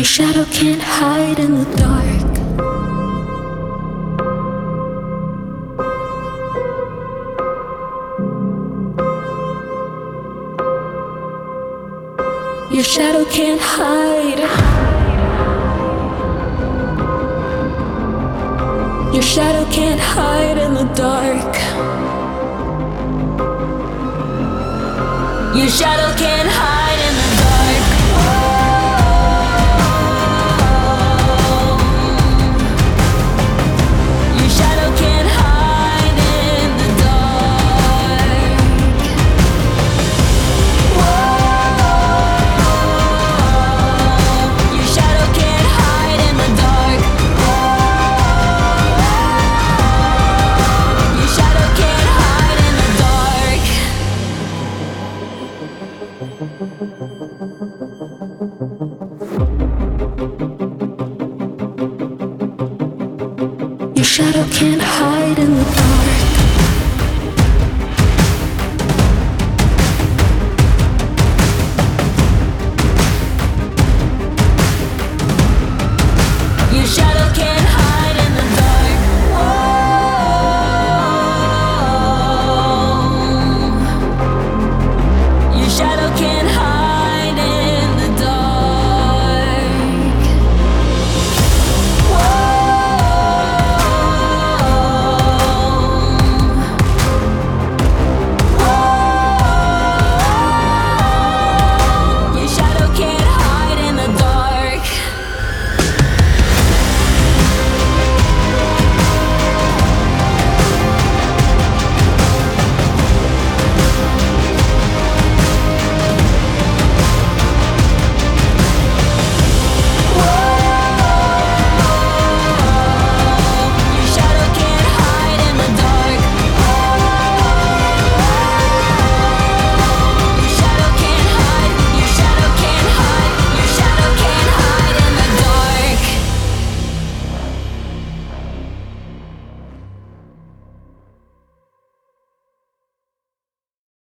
shadow can't hide in the dark. Your shadow can't hide. Your shadow can't hide in the dark. Your shadow can't hide in the dark. Your shadow can't hide in the dark. Your shadow can't hide in the dark. Your shadow can't hide in the dark. Your shadow can't hide in the dark.